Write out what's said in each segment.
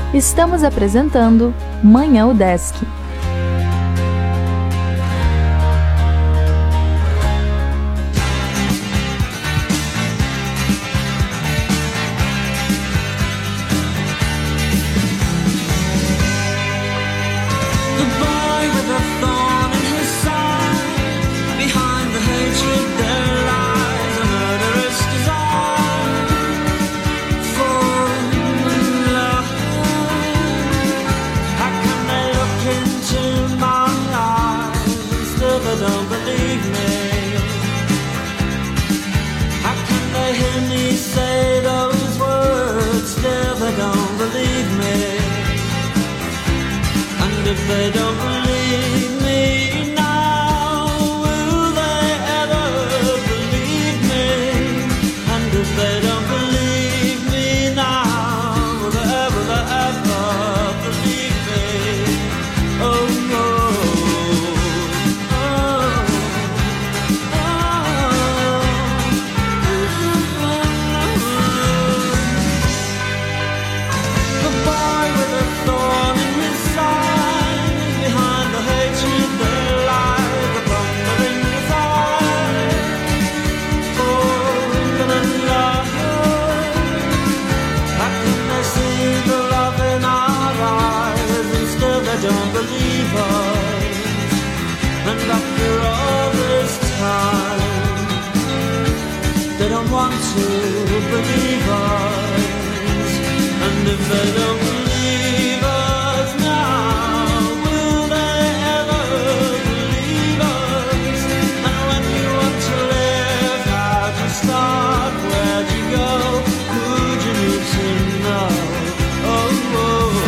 Estamos apresentando Manhã UDESC. If they don't believe me now, will they ever believe me? And if they don't believe me now, will they ever believe me? Oh, oh, oh, oh. The boy with a thorn in his side, don't believe us, and after all this time, they don't want to believe us, and if they don't believe us now, will they ever believe us? And when you want to live, how'd you start, where'd you go, who'd you need to know? Oh, oh.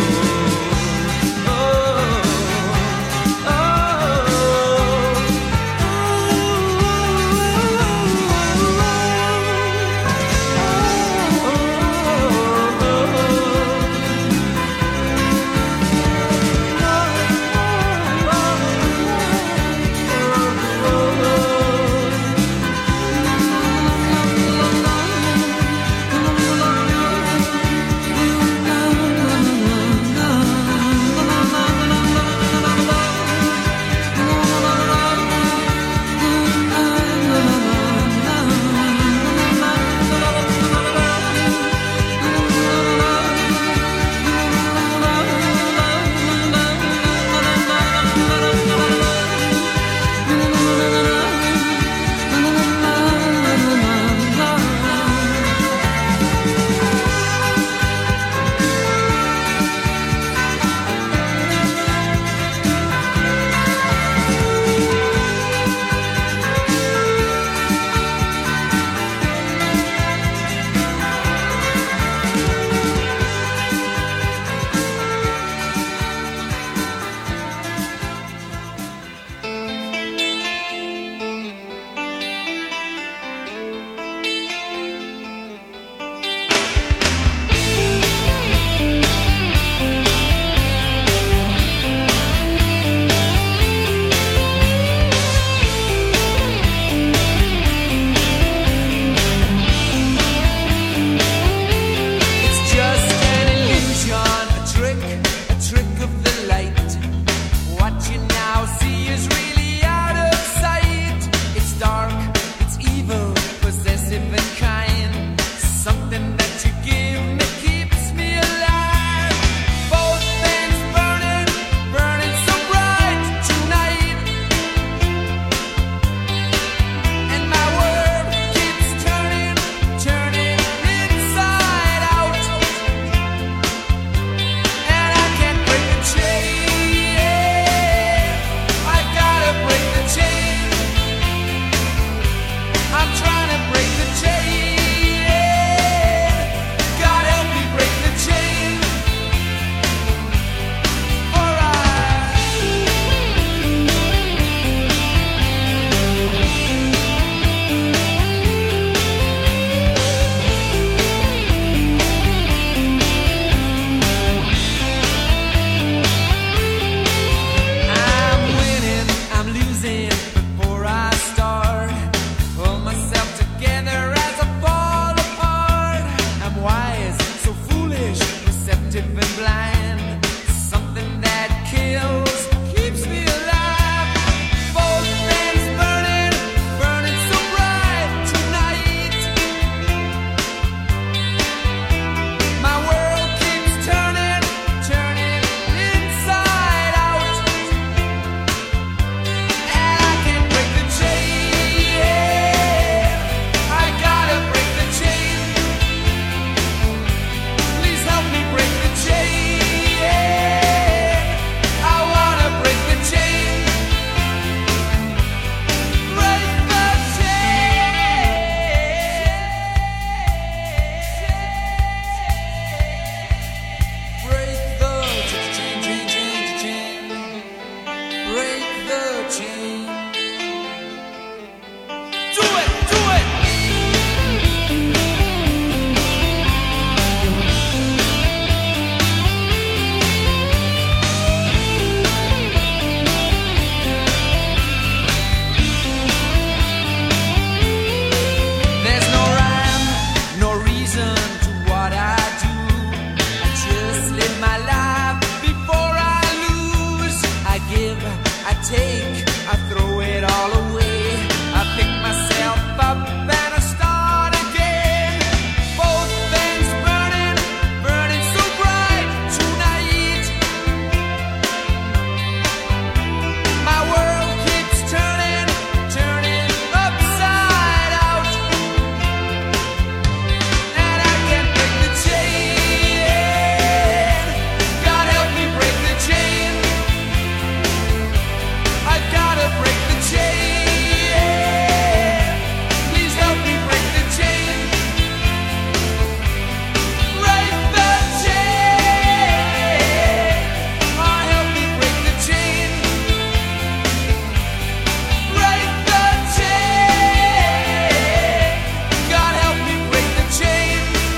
my life before I lose. I give, I take, I throw it all away. I pick myself up and I start again. Both things burning, burning so bright tonight. My world keeps turning, turning upside out. And I can't break the chain. God help me break the chain. I've gotta break the chain. Please help me break the chain. Break the chain. Oh, help me break the chain. Break the chain. God help me break the chain.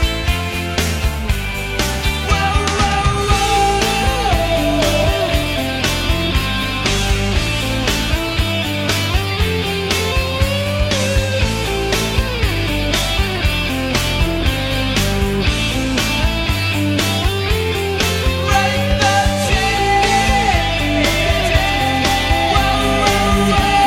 Whoa, whoa, break the chain. Whoa, whoa,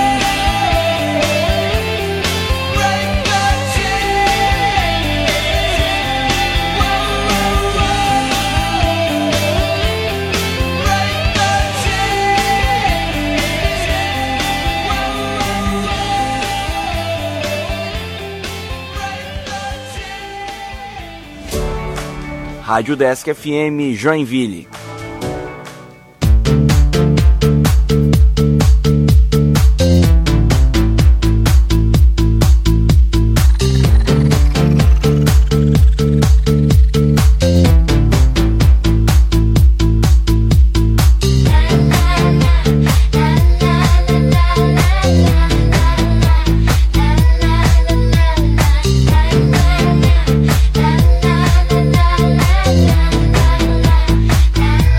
break the chain. Whoa, break the Rádio Desk FM Joinville. La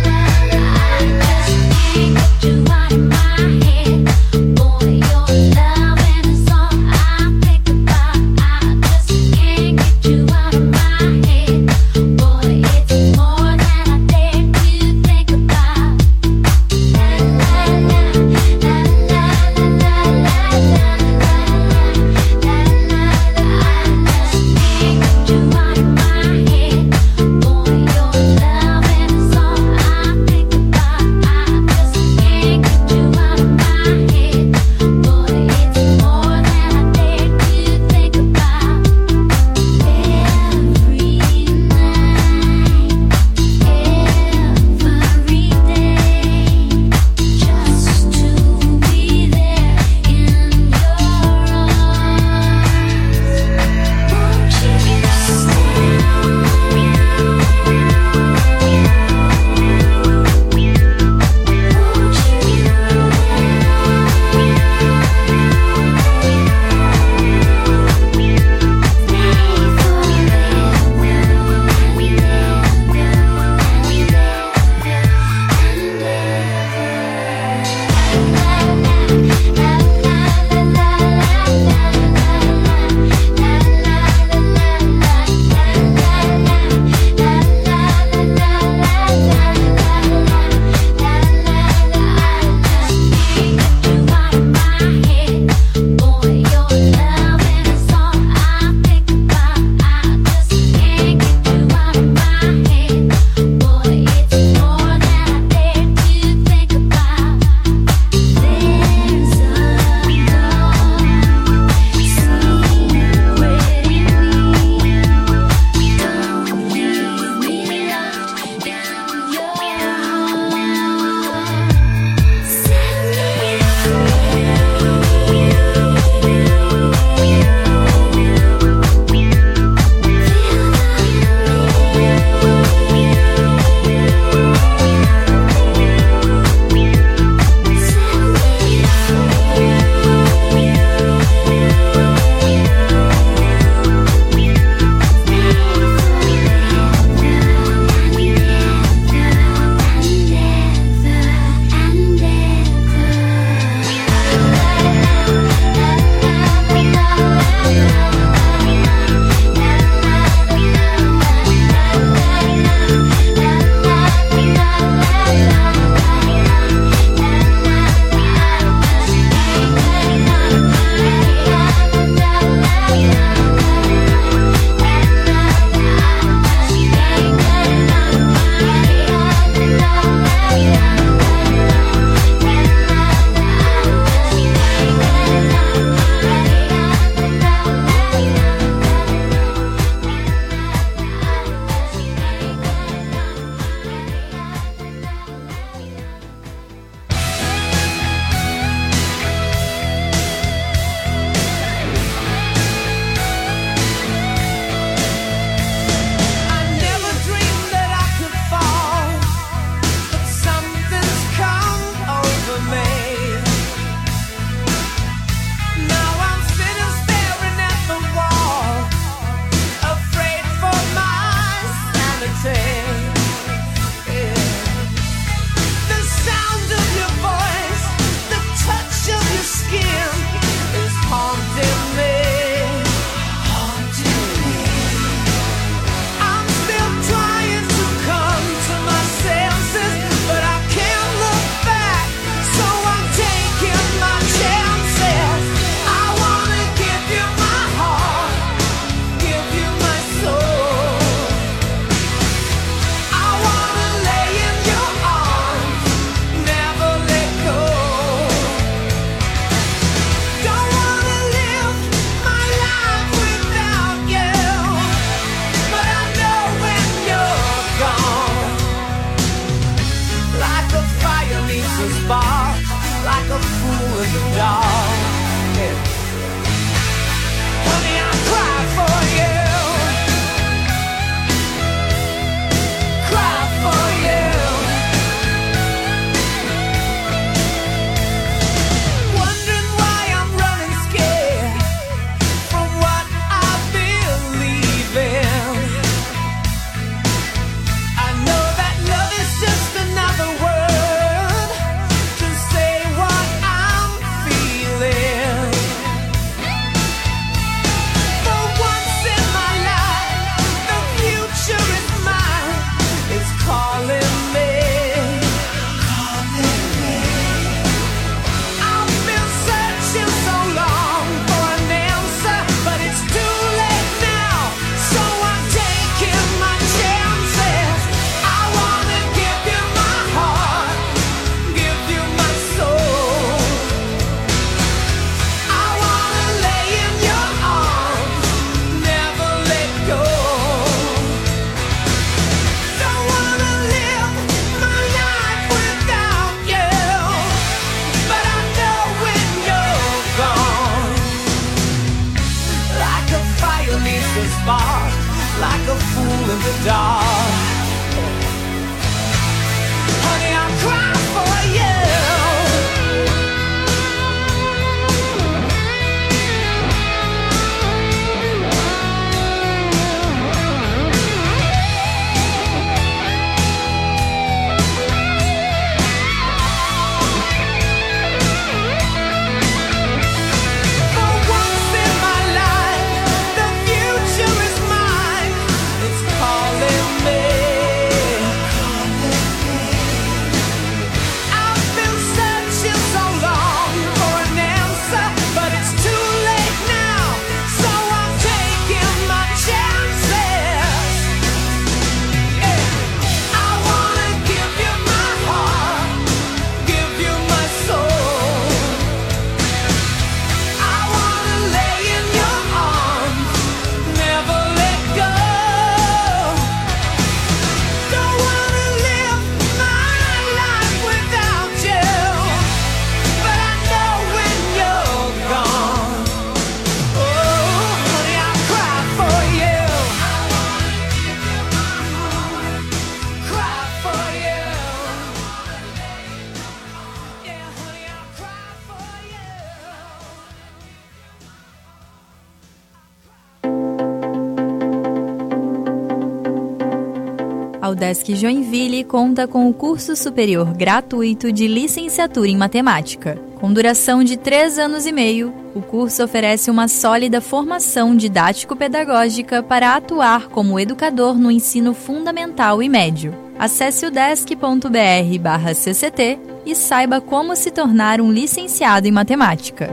A UDESC Joinville conta com o curso superior gratuito de licenciatura em matemática. Com duração de 3 anos e meio, o curso oferece uma sólida formação didático-pedagógica para atuar como educador no ensino fundamental e médio. Acesse udesc.br/cct e saiba como se tornar um licenciado em matemática.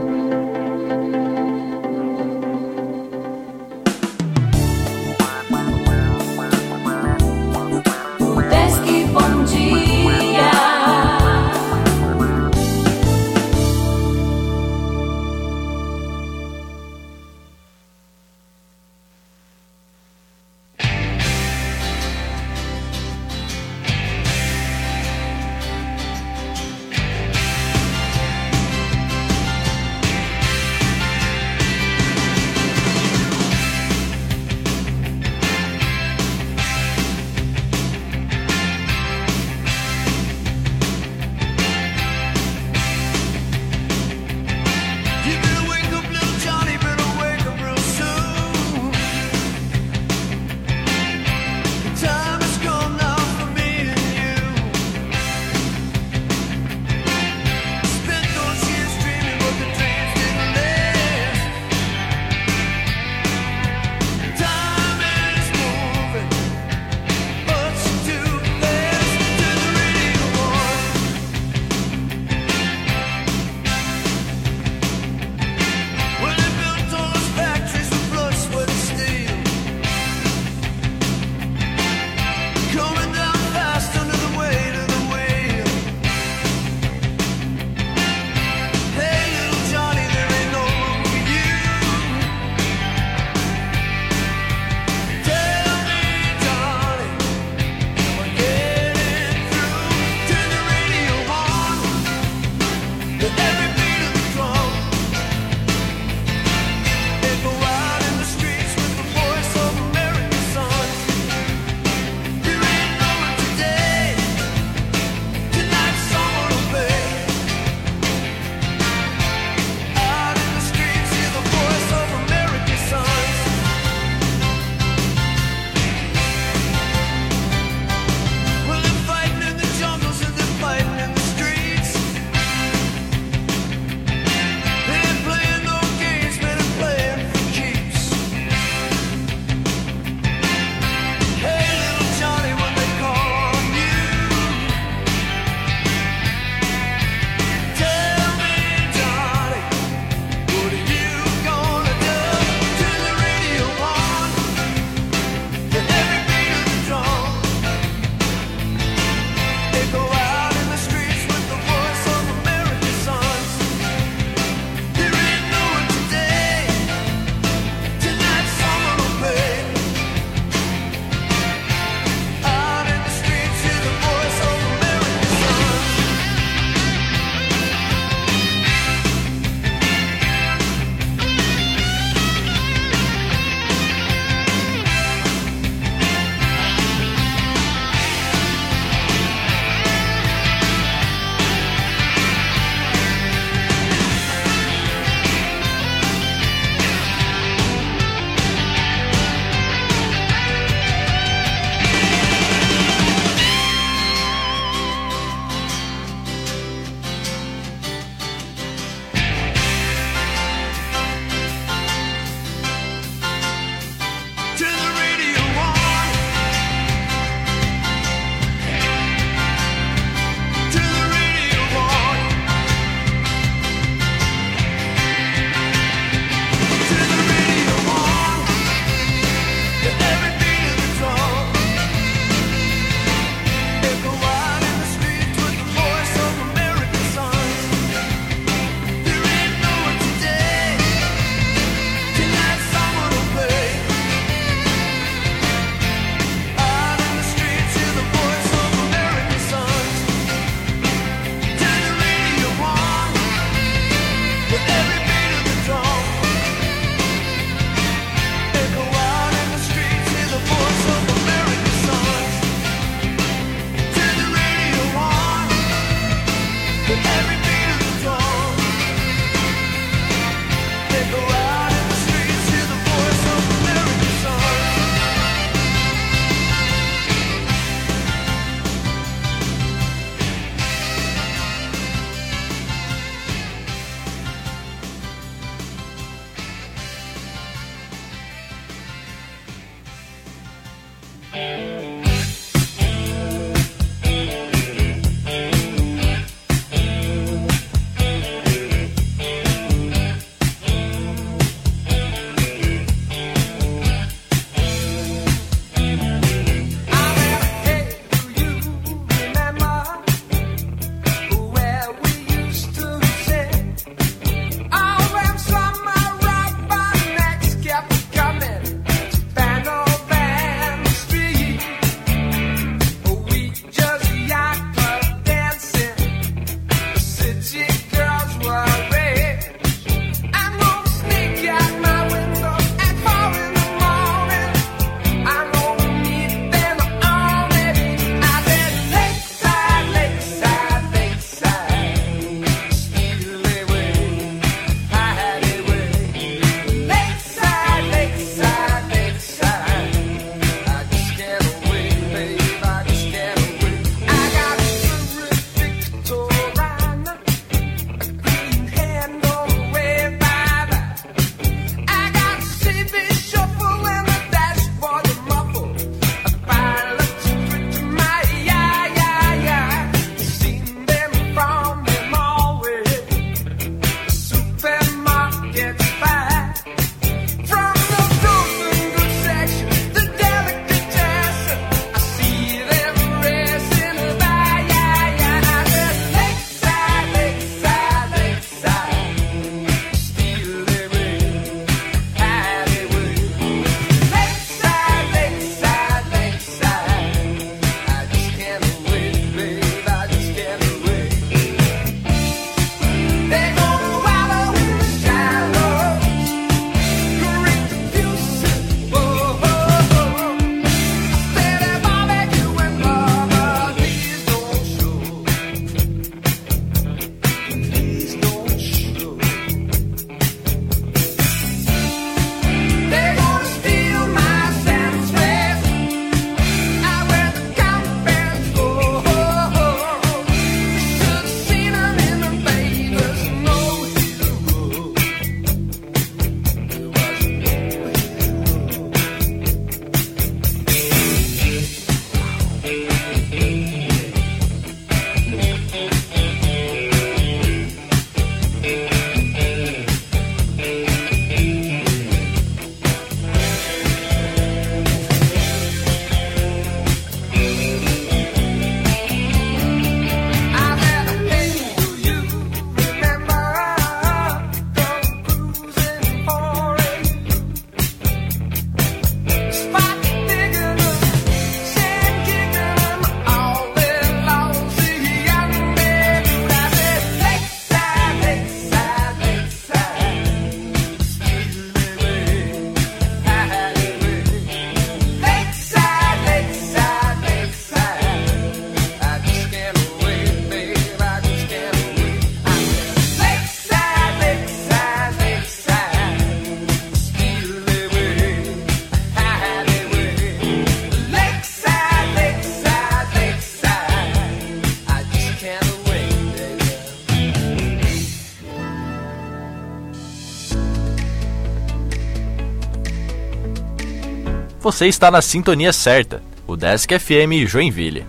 você está na sintonia certa, o Desk FM Joinville.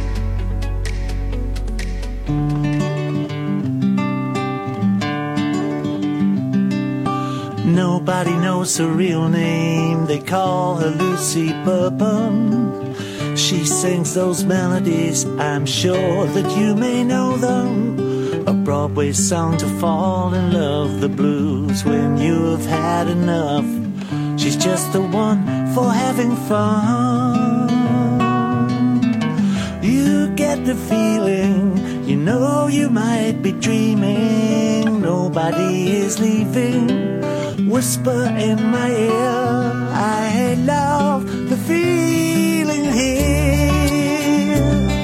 Nobody knows her real name, they call her Lucy Bourbon. She sings those melodies, I'm sure that you may know them. A Broadway song to fall in love, the blues when you have had enough. She's just the one for having fun. You get the feeling, you know you might be dreaming. Nobody is leaving. Whisper in my ear, I love the feeling here.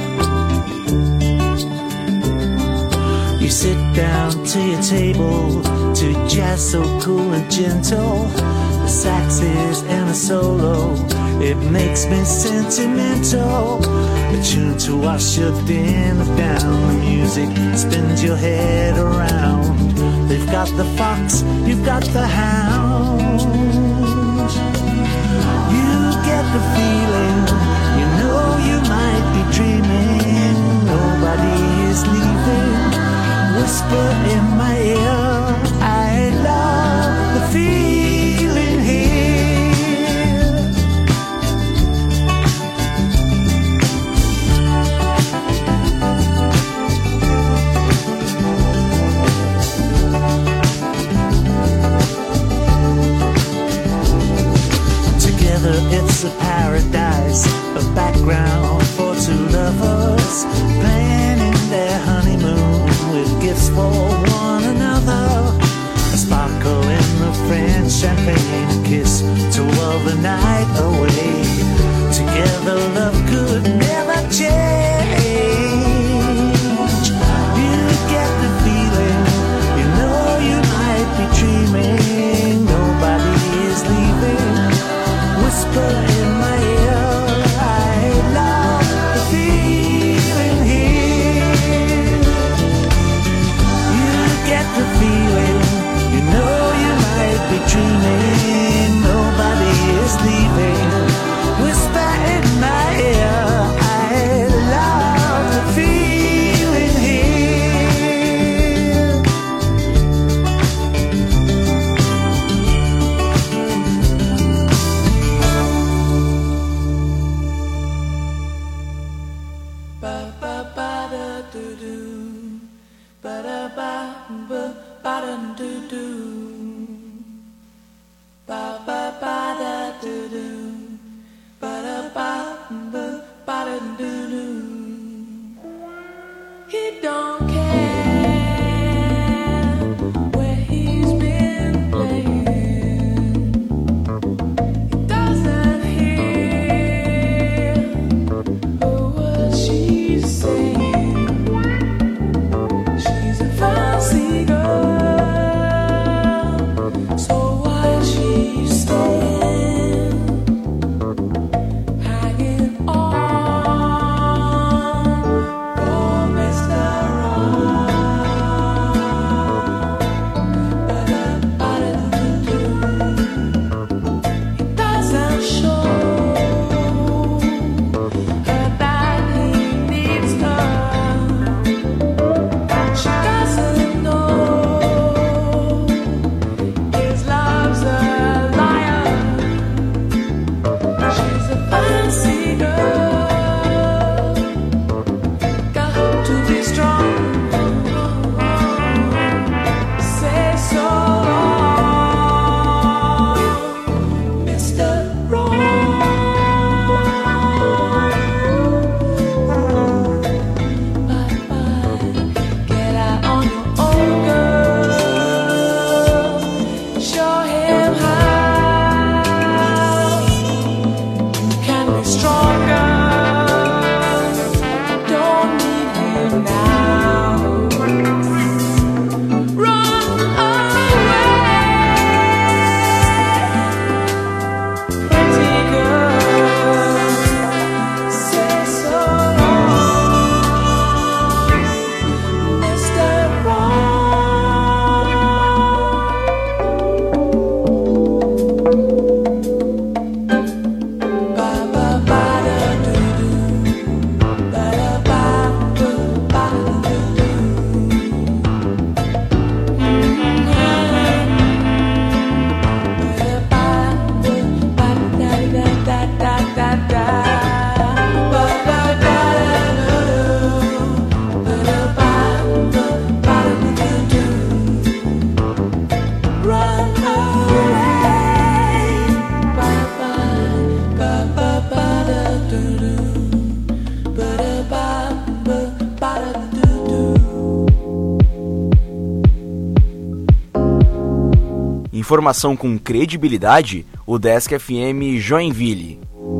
You sit down to your table to jazz so cool and gentle. The saxes and the solo, it makes me sentimental. A tune to wash your dinner down. The music spins your head around. They've got the fox, you've got the hound. You get the feeling, you know you might be dreaming. Nobody is leaving. Whisper in my ear, I love the feeling here. It's a paradise, a background for two lovers planning their honeymoon with gifts for one another. A sparkle in the French champagne, a kiss to while the night away. Together love could never change. You get the feeling, you know you might be dreaming. Nobody is leaving. Whisper in my ear, I love the feeling here. You get the feeling, you know you might be dreaming. Nobody is leaving. Whisper in my ear, I love the feeling here. Ba ba ba da do do, ba da ba da do do, ba ba ba da do do, ba da ba da do do. He don't care where he's been playing. He doesn't hear what she's saying. She's a fancy girl, so why she staying, hanging on for Mr. Right? Informação com credibilidade, o Desk FM Joinville.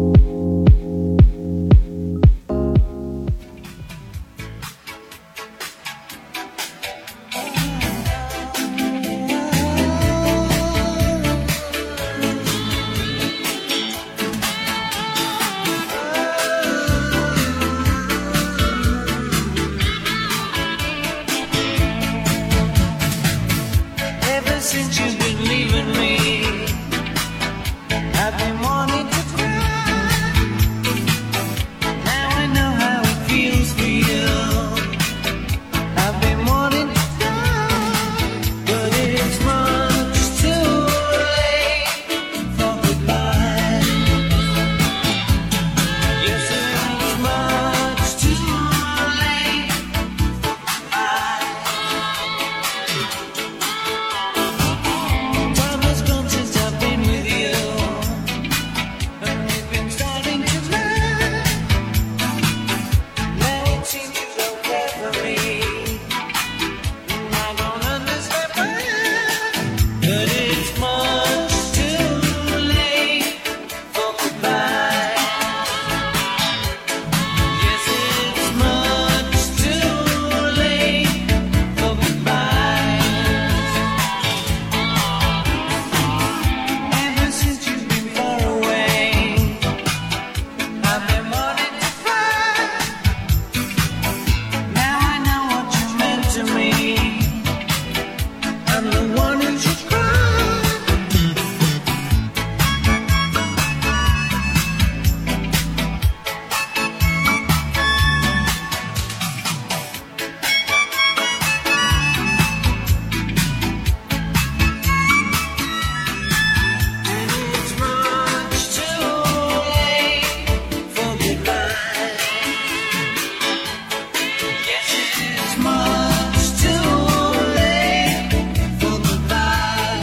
Since you've been leaving me, I've been wanting to cry. Now I know how it feels for you. I've been wanting to die, but it's much too late for goodbye. Yes, it's much too late for goodbye. Time has gone since I've been with you, and we've been starting to learn. Now it seems you don't care for me, and I don't understand why. But it's much too late for goodbye. Yes, it's much too late for goodbye. Ever since you've been far away, I've been wanting to cry. Now I know what you meant to me. I'm the one who should cry. And it's much too late for goodbye. Yes, it's much too late for goodbye.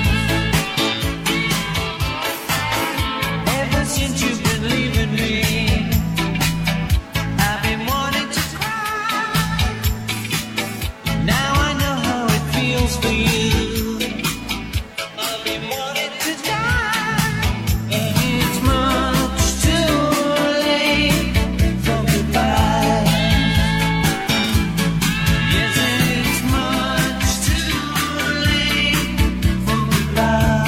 Ever since you've been leaving me, I've been wanting to cry. Now I know how it feels for you. I've been wanting to die, and it's much too late for goodbye. Yes, it's much too late for goodbye.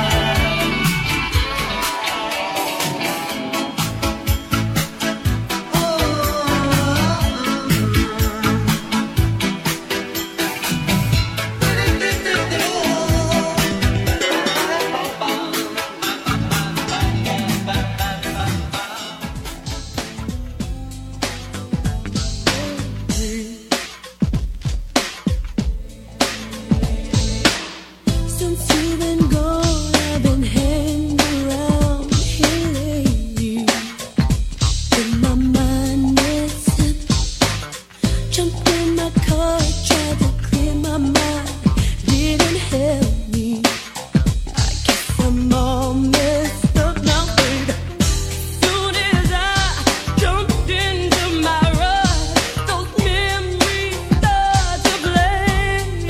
Since you've been gone, I've been hanging around here lately. In my mind, it's jumped in my car, tried to clear my mind, didn't help me. I guess I'm all messed up now, baby. Soon as I jumped into my ride, those memories start to blend.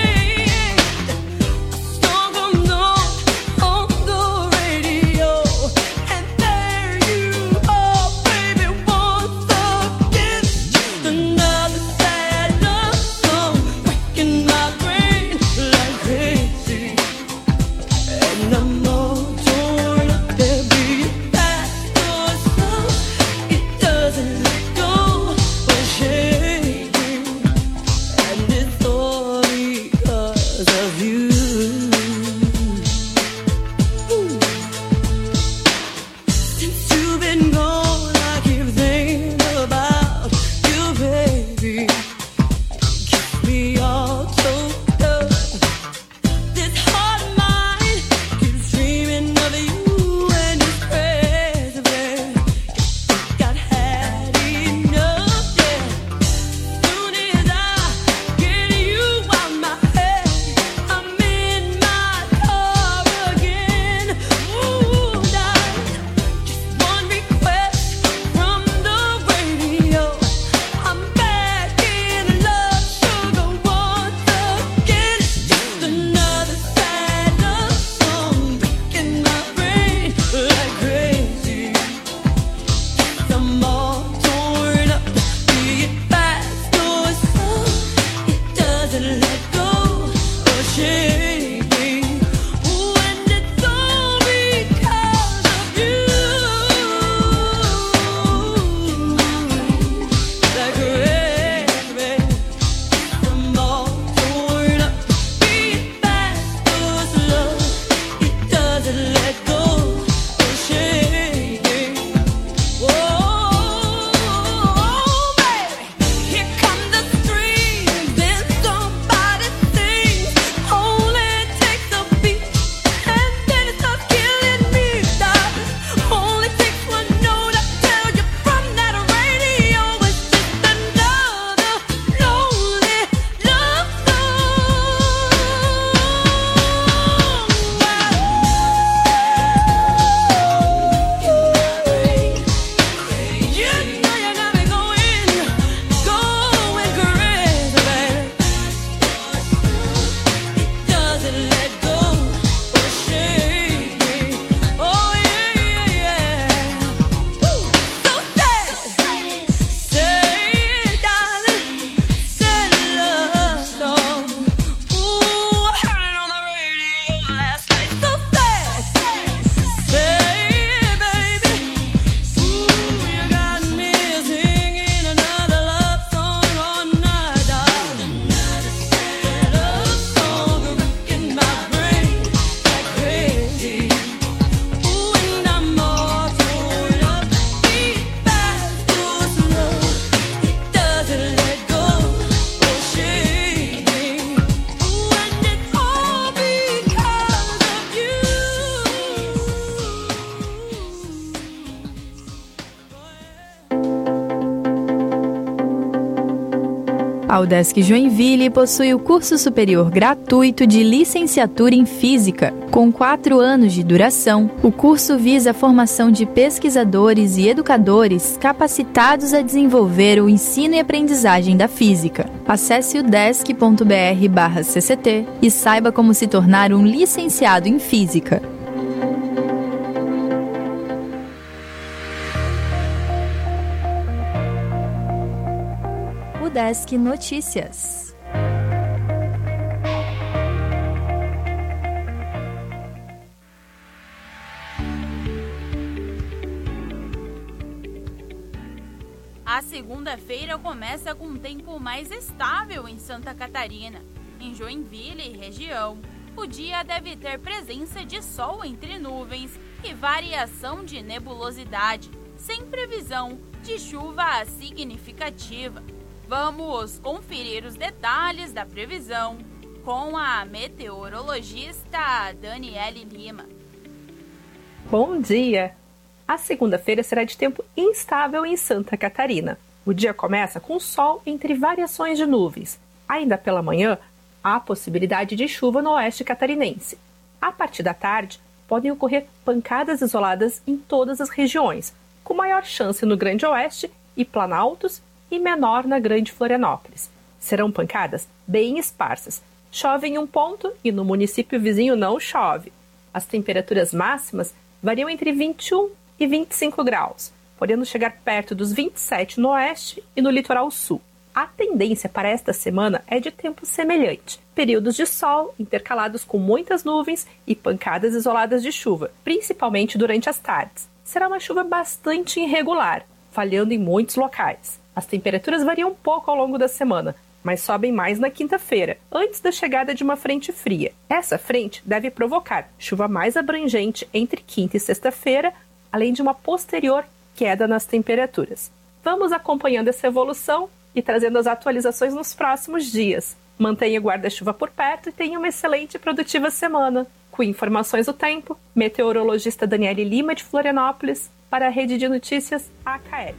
Song comes on the radio, and there you are, baby, once again. Just another sad love A UDESC Joinville possui o curso superior gratuito de licenciatura em Física. Com 4 anos de duração, o curso visa a formação de pesquisadores e educadores capacitados a desenvolver o ensino e aprendizagem da física. Acesse udesc.br/cct e saiba como se tornar um licenciado em Física. UDESC Notícias. A segunda-feira começa com um tempo mais estável em Santa Catarina. Em Joinville e região, o dia deve ter presença de sol entre nuvens e variação de nebulosidade, sem previsão de chuva significativa. Vamos conferir os detalhes da previsão com a meteorologista Daniele Lima. Bom dia! A segunda-feira será de tempo instável em Santa Catarina. O dia começa com sol entre variações de nuvens. Ainda pela manhã, há possibilidade de chuva no oeste catarinense. A partir da tarde, podem ocorrer pancadas isoladas em todas as regiões, com maior chance no Grande Oeste e Planaltos e menor na Grande Florianópolis. Serão pancadas bem esparsas. Chove em um ponto e no município vizinho não chove. As temperaturas máximas variam entre 21 e 25 graus, podendo chegar perto dos 27 no oeste e no litoral sul. A tendência para esta semana é de tempo semelhante. Períodos de sol intercalados com muitas nuvens e pancadas isoladas de chuva, principalmente durante as tardes. Será uma chuva bastante irregular, falhando em muitos locais. As temperaturas variam um pouco ao longo da semana, mas sobem mais na quinta-feira, antes da chegada de uma frente fria. Essa frente deve provocar chuva mais abrangente entre quinta e sexta-feira, além de uma posterior queda nas temperaturas. Vamos acompanhando essa evolução e trazendo as atualizações nos próximos dias. Mantenha o guarda-chuva por perto e tenha uma excelente e produtiva semana. Com informações do tempo, meteorologista Daniele Lima de Florianópolis, para a Rede de Notícias ACAET.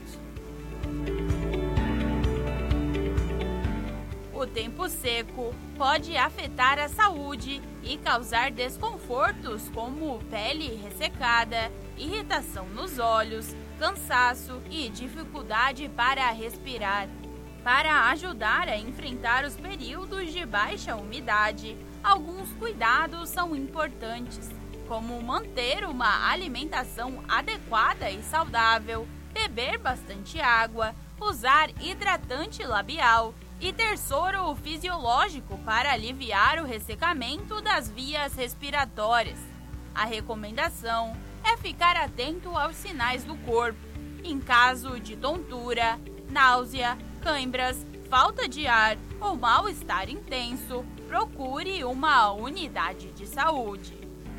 O tempo seco pode afetar a saúde e causar desconfortos como pele ressecada, irritação nos olhos, cansaço e dificuldade para respirar. Para ajudar a enfrentar os períodos de baixa umidade, alguns cuidados são importantes, como manter uma alimentação adequada e saudável, beber bastante água, usar hidratante labial e ter soro fisiológico para aliviar o ressecamento das vias respiratórias. A recomendação é ficar atento aos sinais do corpo. Em caso de tontura, náusea, cãibras, falta de ar ou mal-estar intenso, procure uma unidade de saúde.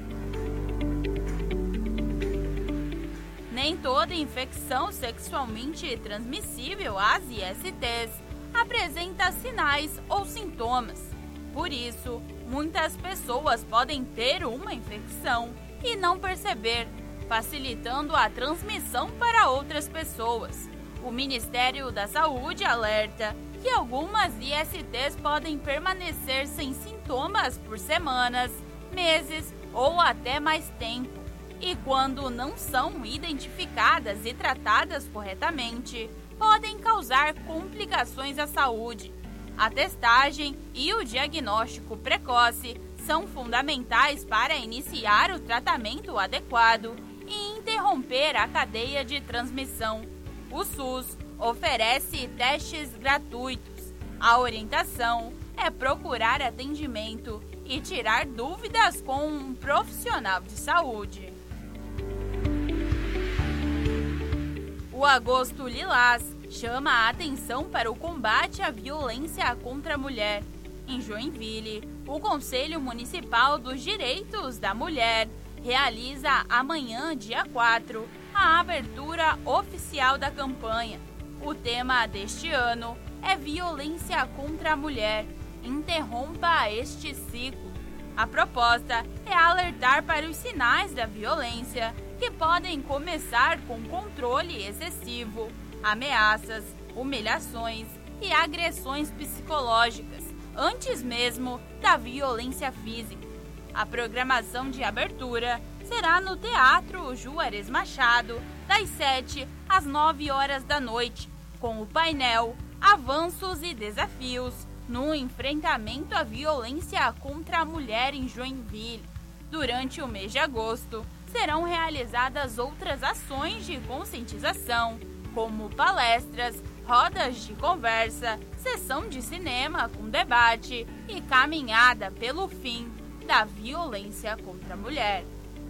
Nem toda infecção sexualmente transmissível, as ISTs, apresenta sinais ou sintomas. Por isso, muitas pessoas podem ter uma infecção e não perceber, facilitando a transmissão para outras pessoas. O Ministério da Saúde alerta que algumas ISTs podem permanecer sem sintomas por semanas, meses ou até mais tempo. E quando não são identificadas e tratadas corretamente, podem causar complicações à saúde. A testagem e o diagnóstico precoce são fundamentais para iniciar o tratamento adequado e interromper a cadeia de transmissão. O SUS oferece testes gratuitos. A orientação é procurar atendimento e tirar dúvidas com um profissional de saúde. O Agosto Lilás chama a atenção para o combate à violência contra a mulher. Em Joinville, o Conselho Municipal dos Direitos da Mulher realiza amanhã, dia 4, a abertura oficial da campanha. O tema deste ano é Violência contra a Mulher. Interrompa este ciclo. A proposta é alertar para os sinais da violência, que podem começar com controle excessivo, ameaças, humilhações, e agressões psicológicas, antes mesmo da violência física. A programação de abertura será no Teatro Juarez Machado, das 7 às 9 horas da noite, com o painel Avanços e Desafios no enfrentamento à violência contra a mulher em Joinville. Durante o mês de agosto, serão realizadas outras ações de conscientização, como palestras, rodas de conversa, sessão de cinema com debate e caminhada pelo fim da violência contra a mulher.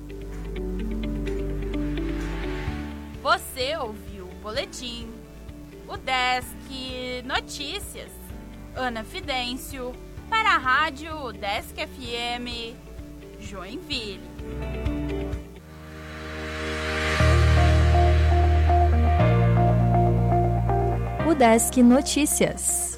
Você ouviu o boletim, o Desk Notícias, Ana Fidêncio, para a Rádio Desk FM, Joinville. O Desk Notícias.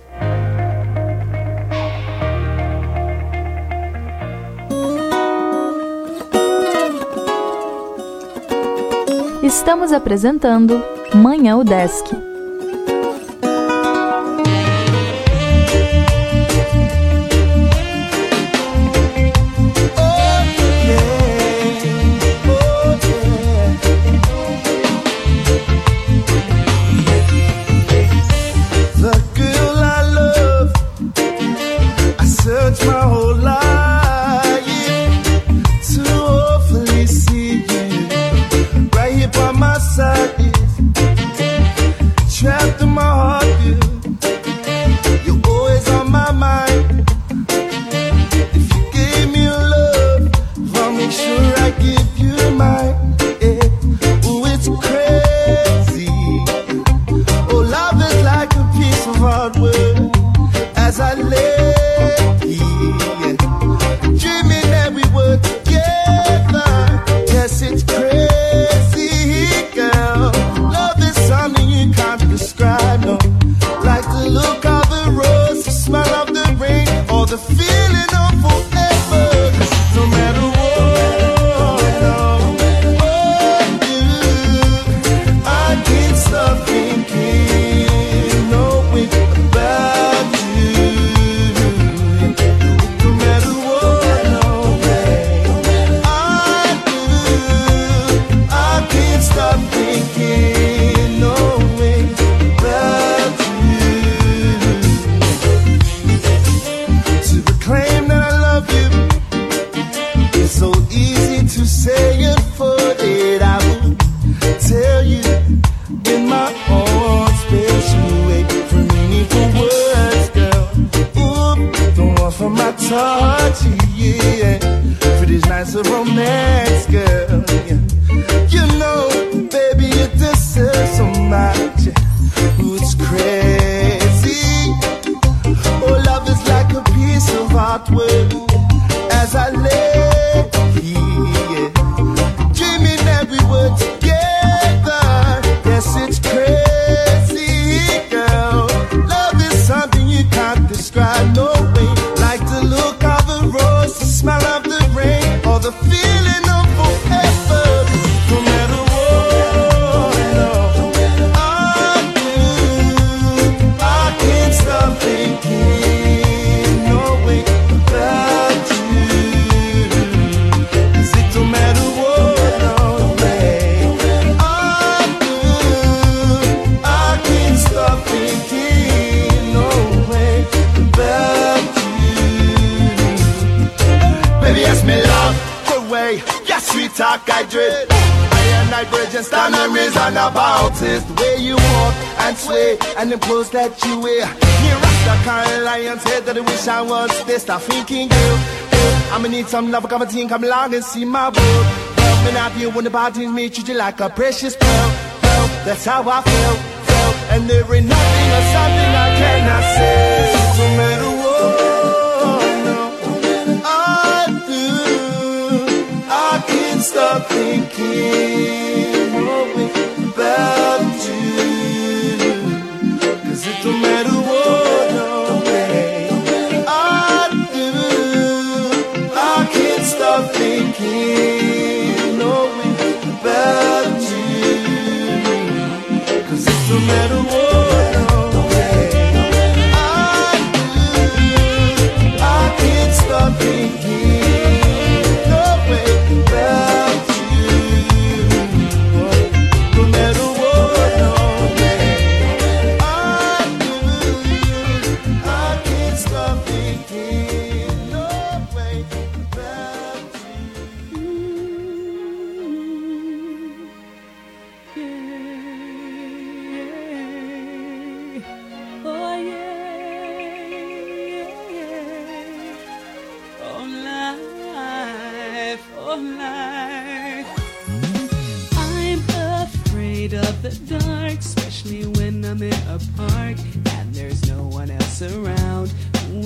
Estamos apresentando Manhã o Desk. Stop thinking you. I'ma need some love, come and come along and see my world. Well, when I be when the parties me treat you like a precious pearl. Well, that's how I feel. And there ain't nothing or something I cannot say. No matter what I do, I can't stop thinking about you. 'Cause it don't matter what, no way. Stop thinking, knowing about you. 'Cause it's no matter what, no way.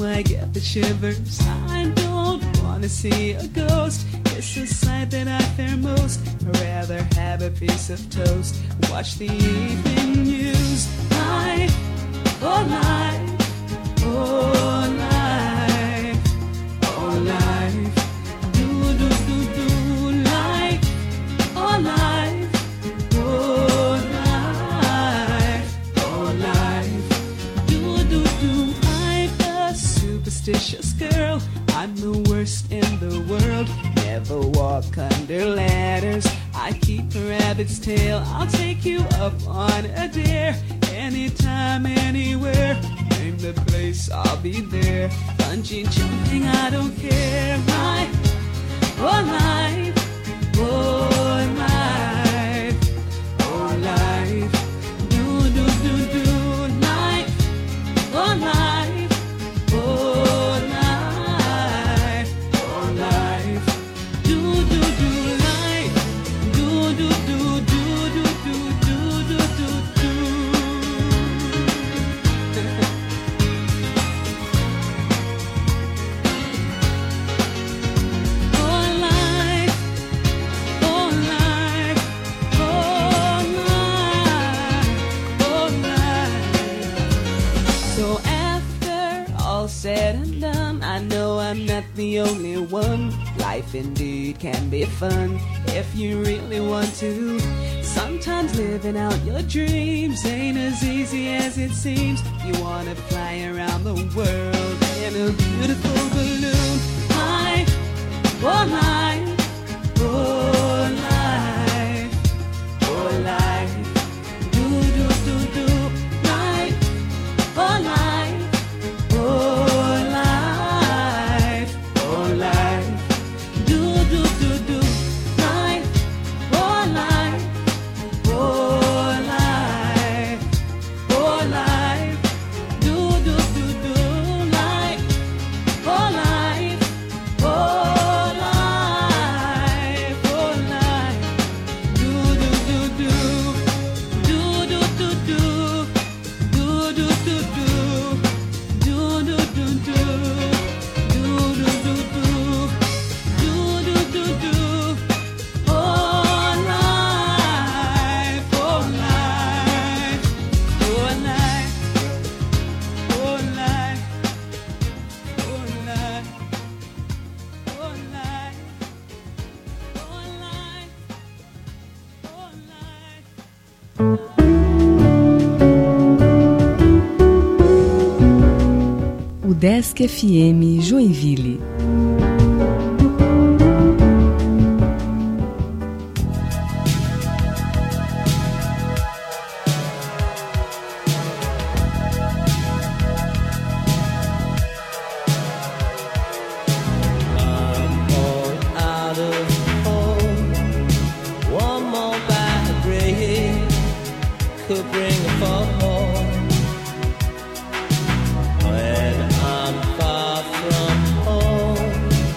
I get the shivers. I don't wanna see a ghost. It's a sight that I fear most. I'd rather have a piece of toast. Watch the evening news. Life, oh life, oh life, oh life. Do do do do life, oh life, oh life, oh life. Do do do. I'm a superstitious girl. I'm the worst in the world. Never walk under ladders. I keep a rabbit's tail. I'll take you up on a dare. Anytime, anywhere. Name the place, I'll be there. Bungee jumping, I don't care. Life, oh life, oh life, oh life. Do do do do life, oh life, oh life, oh life. Do do do life, do do do do do do do do do do. Oh life, oh life, oh life, oh life. So after all said and done, I know I'm not the only one. Life indeed can be fun if you really want to. Sometimes living out your dreams ain't as easy as it seems. You wanna fly around the world in a beautiful balloon. Life, oh life, oh life, oh life. Do do do do life, oh life, oh life, oh life. Do do do do life, oh life, oh life, oh life. Do do do do life, oh life, oh life, oh life. Do do do do, do do do do, do do do do, do do do do, do do do do. Do do do do, oh life, oh life, oh life, oh life, oh life, oh life, oh life, oh life. O Desk FM Joinville. all out of home. One more bad break could bring a fall. When I'm far from home,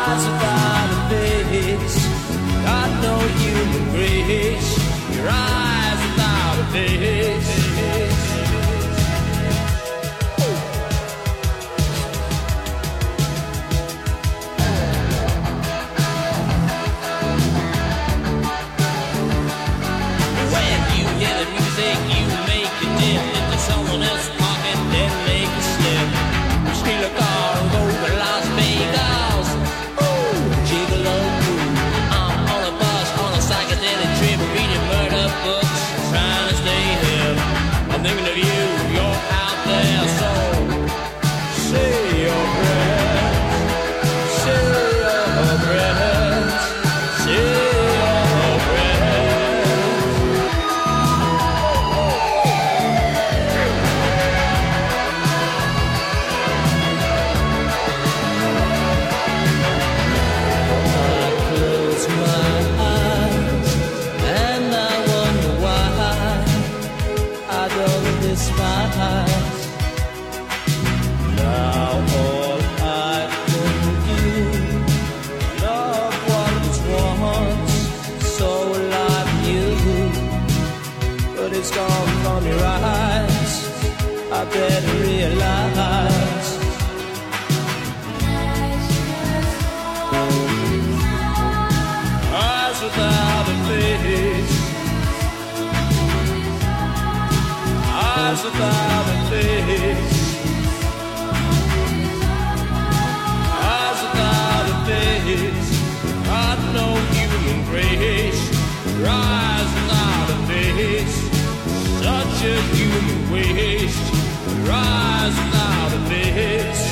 eyes without a face, got no human grace. Your eyes without a face. When you hear the music, you make it dip into someone else's pocket, then make a slip. You steal a car and go to Las Vegas. Ooh, gigolo. I'm on a bus on a psychedelic trip, reading murder books, trying to stay hip. I'm thinking of you, you're out there, so say your prayers, say your prayers, say your prayers. I close my eyes and I wonder why I don't despise. Now all I can do, love what was once so like you, but it's gone from your eyes. I better realize. Eyes without a face, eyes without a face, eyes without a face, got no human grace. Your eyes without a face, such a human waste. Your eyes without a face.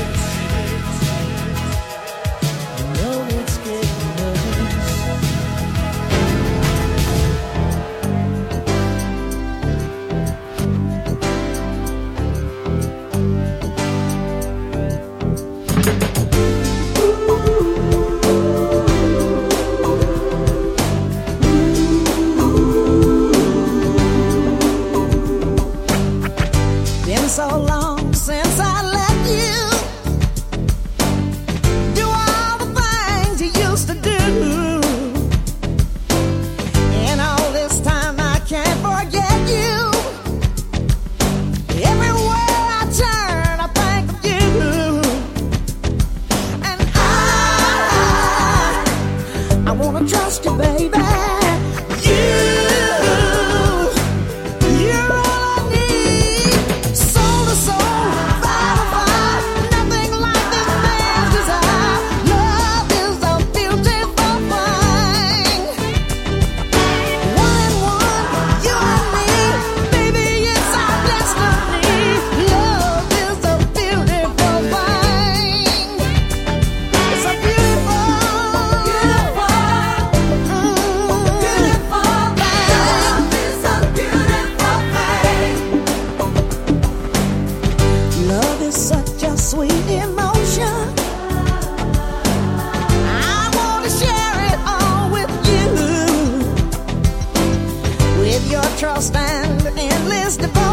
I know it's getting worse. Been so long since I let you do all the things you used to do, and all this time I can't forget you. Everywhere I turn I think of you, and I wanna trust you, baby. You're all I need, soul to soul, fire to fire. Nothing like this man's desire. Love is a beautiful thing. One and one, you and me, baby, it's our destiny. Love is a beautiful thing. It's a beautiful, beautiful, beautiful thing. Love is a beautiful thing. Love is such a sweet emotion. I want to share it all with you, with your trust and endless devotion.